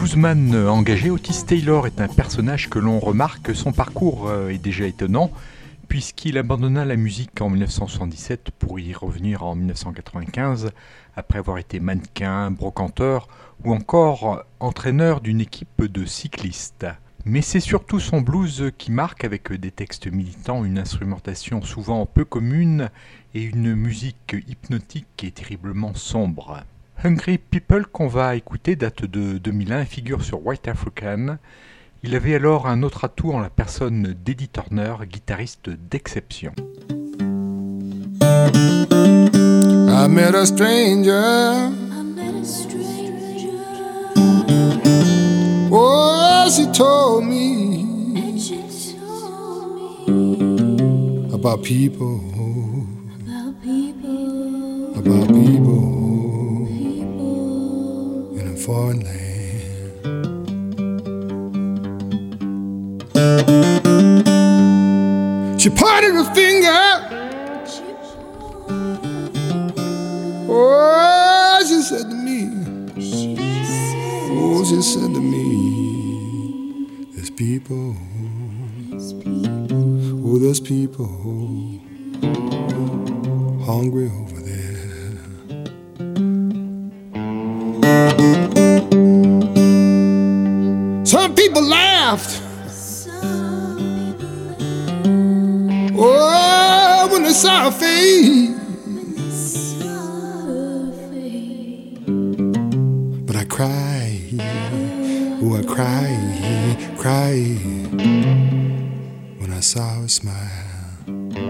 bluesman engagé, Otis Taylor est un personnage que l'on remarque. Son parcours est déjà étonnant, puisqu'il abandonna la musique en 1977 pour y revenir en 1995, après avoir été mannequin, brocanteur ou encore entraîneur d'une équipe de cyclistes. Mais c'est surtout son blues qui marque, avec des textes militants, une instrumentation souvent peu commune et une musique hypnotique et terriblement sombre. Hungry People, qu'on va écouter, date de 2001 et figure sur White African. Il avait alors un autre atout en la personne d'Eddie Turner, guitariste d'exception. I met a stranger. Oh, she told me about people, about people in a foreign land. She pointed her finger. Oh, she said to me. Oh, she said to me, there's people. Oh, there's people hungry over there. Some people laughed. Oh, when they saw her face. But I cried. Oh, I cried when I saw her smile.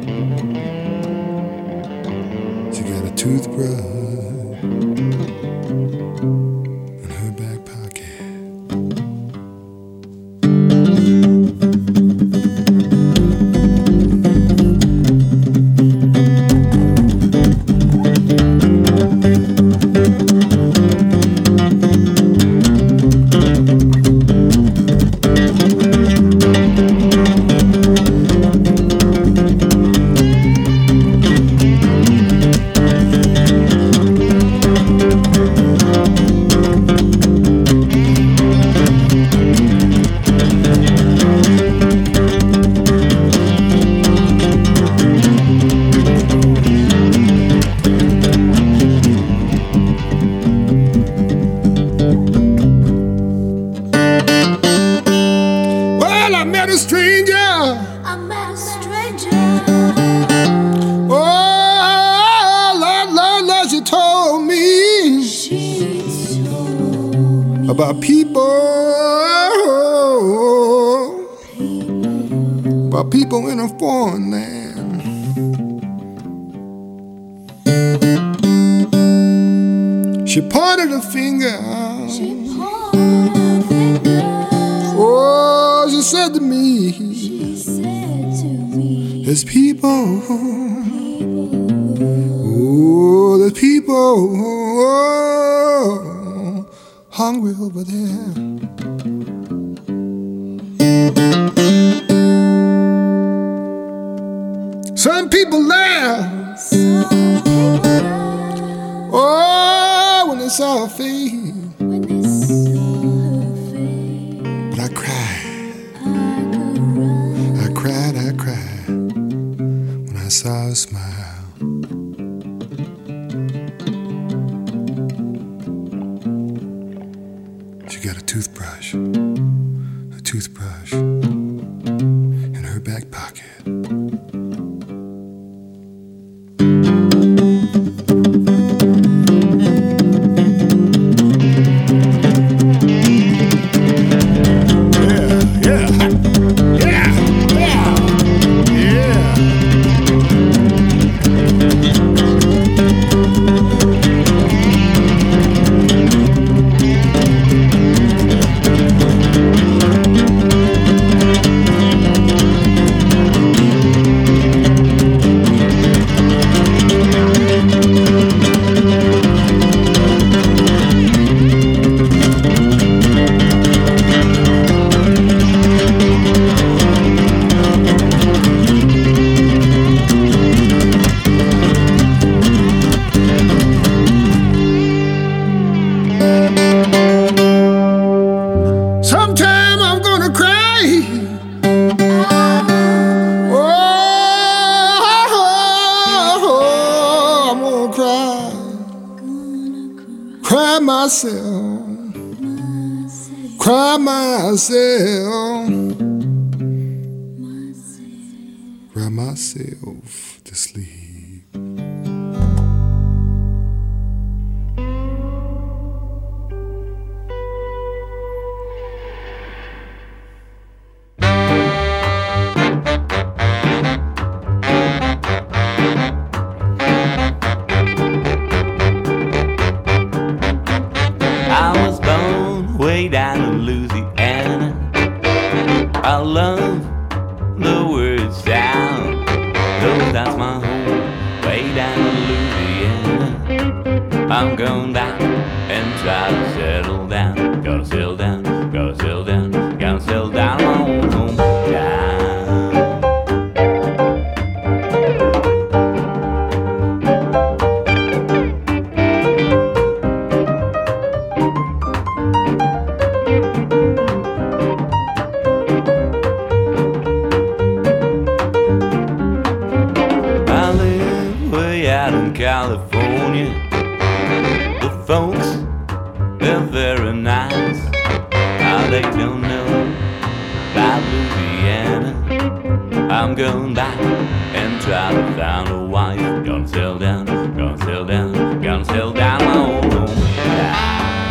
She got a toothbrush in her back pocket. About people in a foreign land. She pointed her finger. Oh, she said to me, there's people. Oh, there's people hungry over there. Some people laugh. Oh, when they saw her face. But I cried. I cried when I saw her smile. She got a toothbrush in her back pocket. myself, cry myself, cry myself to sleep. Down in Louisiana, I love the word sound. Though that's my home, way down in Louisiana. I'm going back and try to settle down. Gotta settle down, gotta settle down, gotta settle down my own hometown. California, the folks, they're very nice. How they don't know about Louisiana. I'm going back and try to find a wife. Gonna settle down, gonna settle down, gonna settle down my own hometown.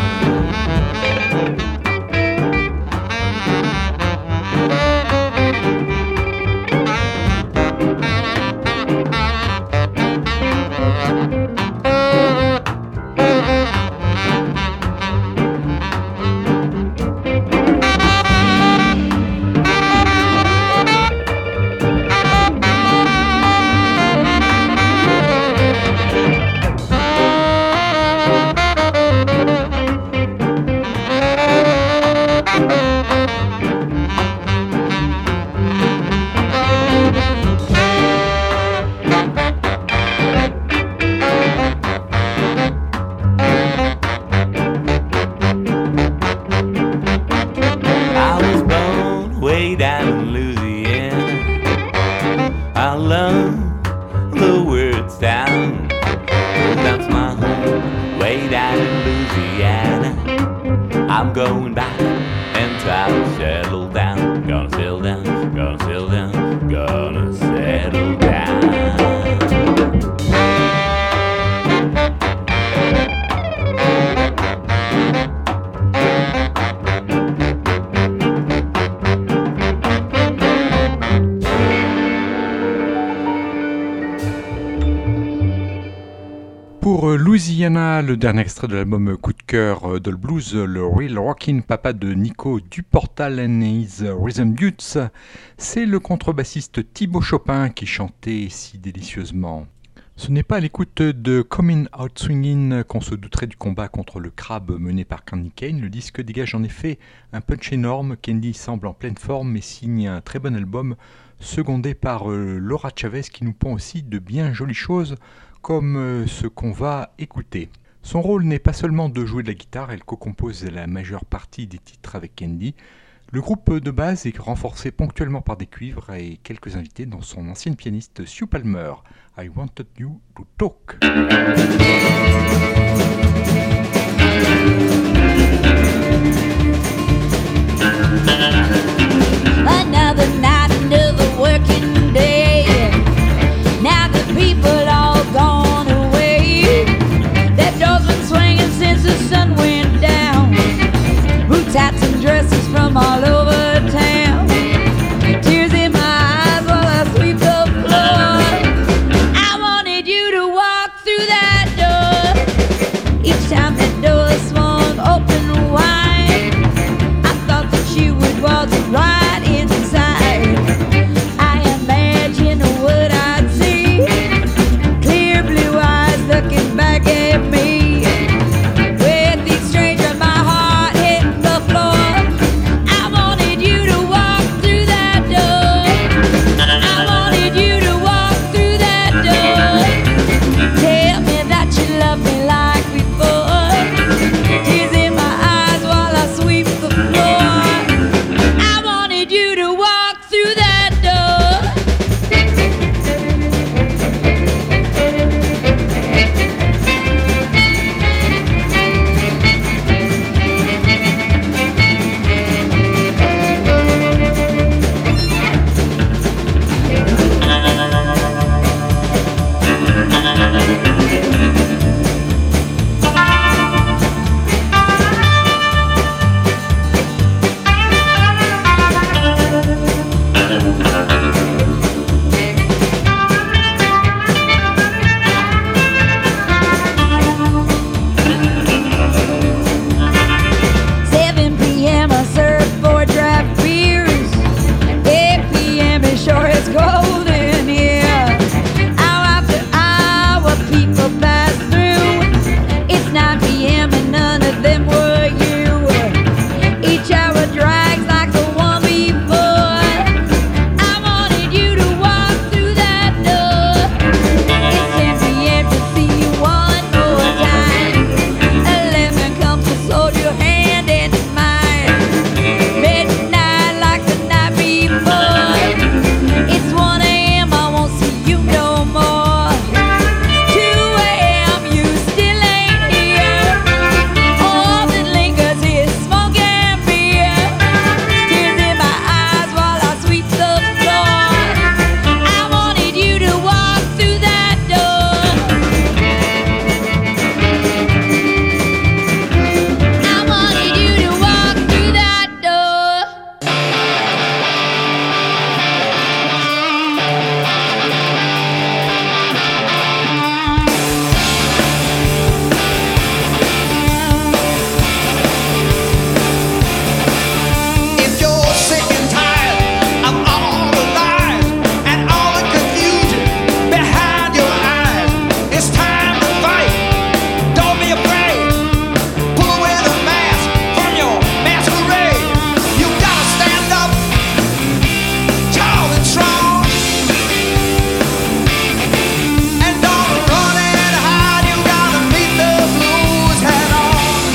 I'm going back and try to settle down. Gonna settle down, gonna settle down, gonna settle down. Pour Louisiana, le dernier extrait de l'album coup de cœur de le blues, le Real Rockin' Papa de Nico Duportal and His Rhythm Dudes, c'est le contrebassiste Thibaut Chopin qui chantait si délicieusement. Ce n'est pas à l'écoute de Coming Out Swingin' qu'on se douterait du combat contre le crabe mené par Candy Kane. Le disque dégage en effet un punch énorme. Candy semble en pleine forme et signe un très bon album, secondé par Laura Chavez qui nous pond aussi de bien jolies choses comme ce qu'on va écouter. Son rôle n'est pas seulement de jouer de la guitare, elle co-compose la majeure partie des titres avec Candy. Le groupe de base est renforcé ponctuellement par des cuivres et quelques invités dont son ancienne pianiste Sue Palmer. I Wanted You to Talk. Another night, another working day. Now the people all gone away. That door's been swinging since the sun went down. Boots, hats, and dresses from all over town. Tears in my eyes while I sweep the floor. I wanted you to walk through that door. this golden year. Hour after hour, people pass through. It's 9 p.m. and none of them were you. Each hour drags like the one before. I wanted you to walk through that door. It's 10 p.m. to see you one more time. 11 comes to hold your hand in mine. Midnight like the night before. It's 1 a.m. I won't see you no more. 2 a.m. you still ain't here. All that lingers is smoke and beer. Tears in my eyes while I sweep the floor. I wanted you to walk through that door. I wanted you to walk through that door. If you're sick and tired of all the lies and all the confusion behind your eyes, it's time to fight. Don't be afraid. Pull away the mask from your masquerade. You gotta stand up, tall and strong, and don't run and hide. You gotta meet the blues head on.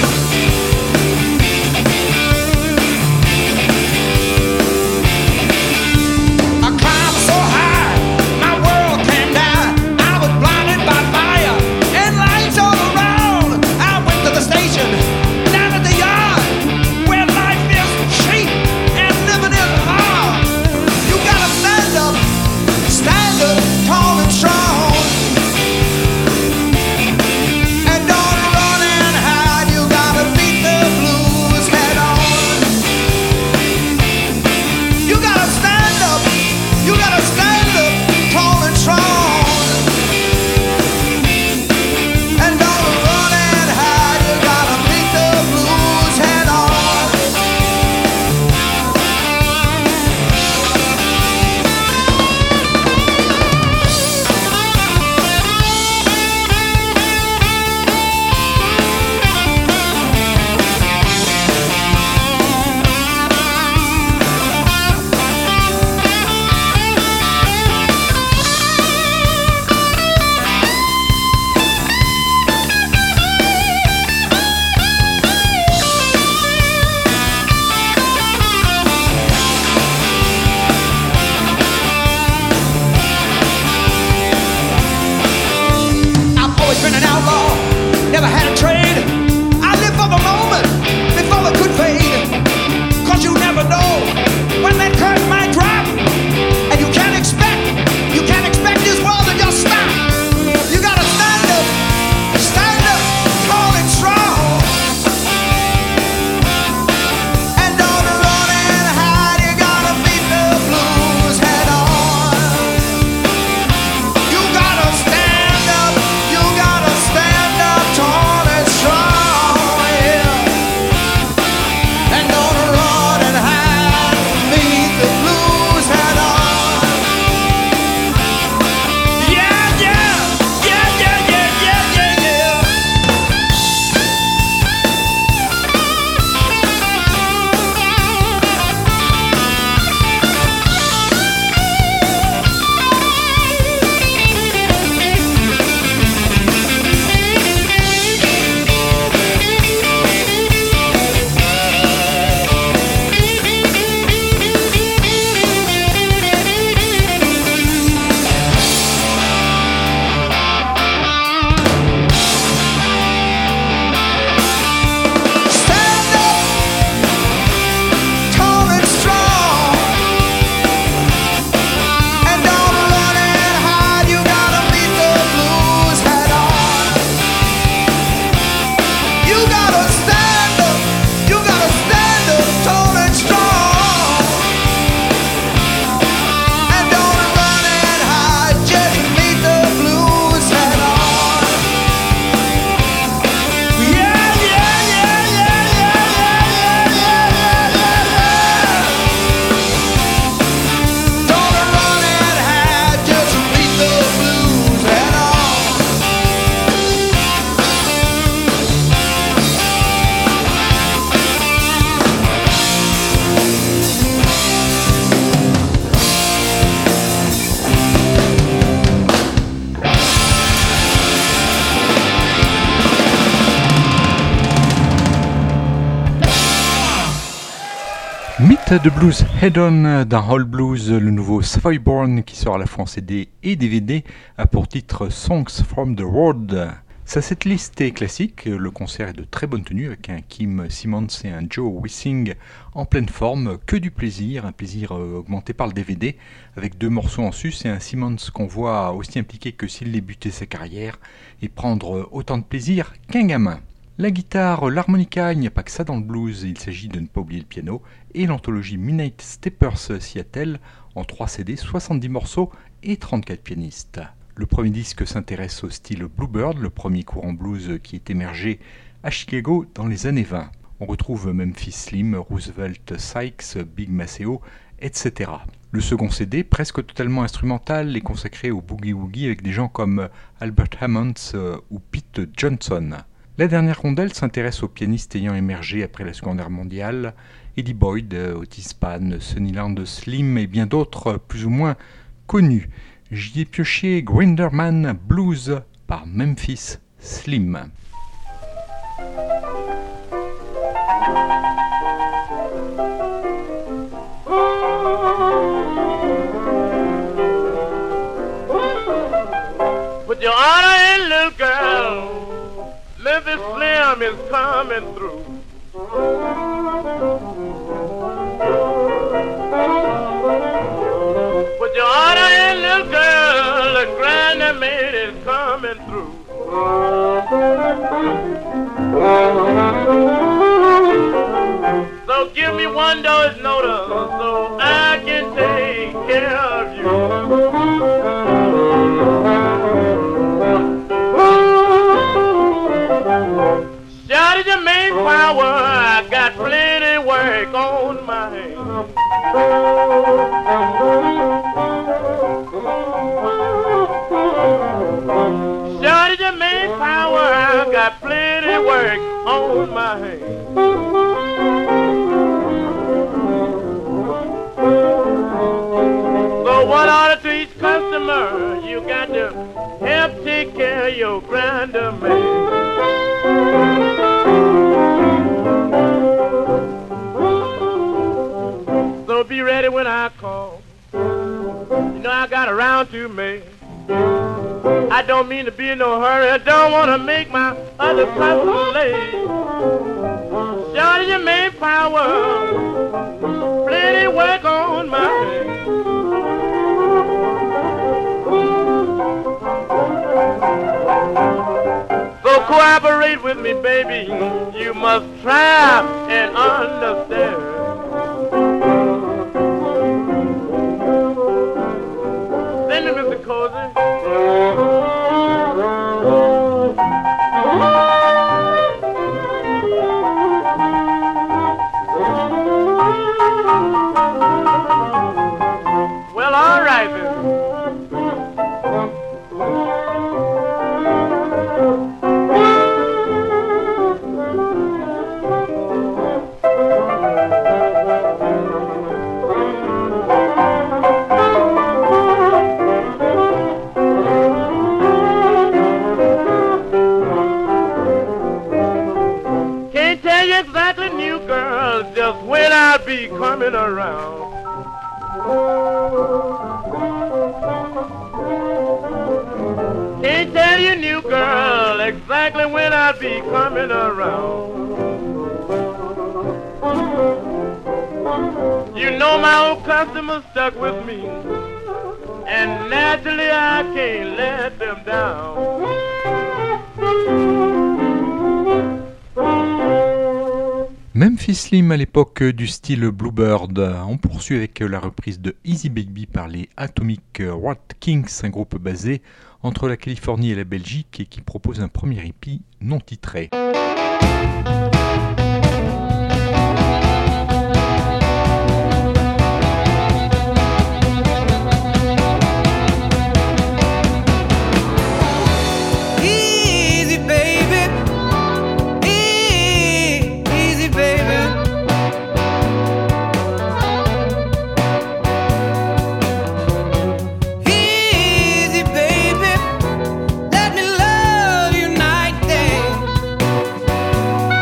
I climbed so high, my world can die. I was blinded by fire and lights all around. I went to the station, down at the yard, where life is cheap and living is hard. You gotta stand up, tall and strong, and don't run and hide. You gotta beat the blues head on. You gotta stand up, tall and strong, and don't run and hide. You gotta beat the blues head on. I've always been an outlaw, never had a trade. I live for the moment before it could fade. 'Cause you never know when that curtain might drop, and you can't expect this world to just stop. You gotta stand up, tall and strong, and don't run and hide. You gotta beat the blues head on. You gotta stand up, de blues Head On d'un Hall Blues, le nouveau Savoy Born qui sort à la fois en CD et DVD a pour titre Songs from the Road. Sa setlist est classique, le concert est de très bonne tenue avec un Kim Simmons et un Joe Wissing en pleine forme, que du plaisir, un plaisir augmenté par le DVD avec 2 morceaux en sus et un Simmons qu'on voit aussi impliqué que s'il débutait sa carrière et prendre autant de plaisir qu'un gamin. La guitare, l'harmonica, il n'y a pas que ça dans le blues, il s'agit de ne pas oublier le piano, et l'anthologie Midnight Steppers s'y attelle, en 3 CD, 70 morceaux et 34 pianistes. Le premier disque s'intéresse au style Bluebird, le premier courant blues qui est émergé à Chicago dans les années 20. On retrouve Memphis Slim, Roosevelt Sykes, Big Maceo, etc. Le second CD, presque totalement instrumental, est consacré au boogie-woogie avec des gens comme Albert Hammond ou Pete Johnson. La dernière rondelle s'intéresse aux pianistes ayant émergé après la Seconde Guerre mondiale, Eddie Boyd, Otis Spann, Sunnyland Slim et bien d'autres plus ou moins connus. J'y ai pioché Grinderman Blues par Memphis Slim. Put your honor in, little girl. Memphis Slim is coming through. Put your honor in, little girl. The grand maid is coming through. So give me $1 notice so I can take care of you. Shout at your main power, I got plenty work on my hands. Shout at your main power, I got plenty work on my hands. So what order to each customer, you got to help take care of your grander man. So be ready when I call. You know I got around to me. I don't mean to be in no hurry. I don't want to make my other customers late. Shorty, your main power. Plenty work on my head. So cooperate with me, baby. You must try and understand. Send me, Mr. Cozy. Well, all right, then. Just when I'll be coming around. Can't tell you, new girl, exactly when I'll be coming around. You know my old customers stuck with me, and naturally I can't let them down. Memphis Slim à l'époque du style Bluebird. On poursuit avec la reprise de Easy Baby par les Atomic Rat Kings, un groupe basé entre la Californie et la Belgique et qui propose un premier EP non titré. Let me love you night day.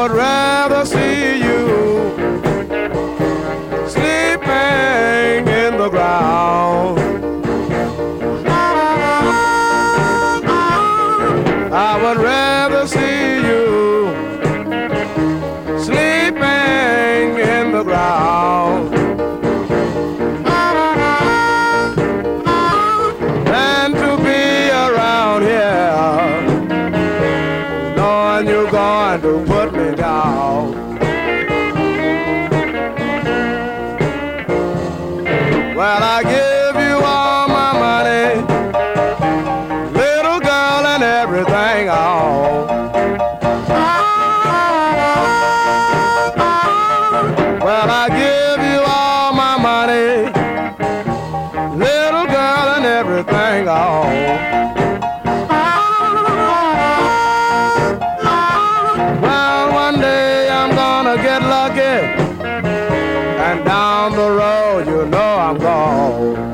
would rather see you sleeping in the ground. I would rather see you sleeping in the ground than to be around here knowing you're going to put me down. Well, I give you all my money, little girl, and everything all. Well, I give you all my money, little girl, and everything all. Well, one day I'm gonna get lucky, and down the road you know I'm gone.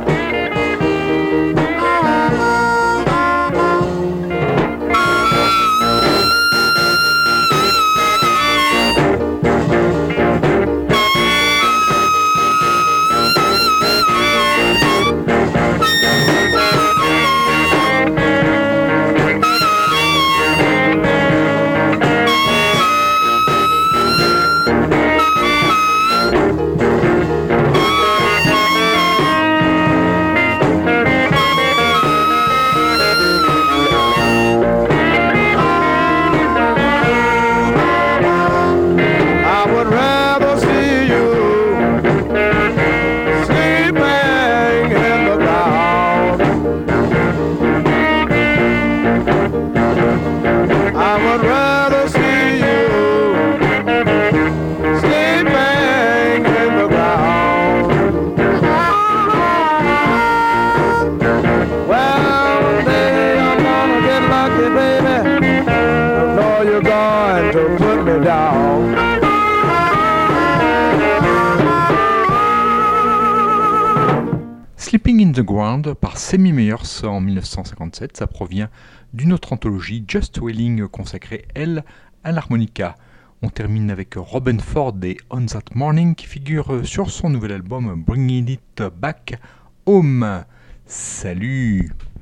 Sleeping in the Ground par Sammy Myers en 1957, ça provient d'une autre anthologie, Just Wailing, consacrée, elle, à l'harmonica. On termine avec Robin Ford et On That Morning qui figurent sur son nouvel album Bringing It Back Home. Salut!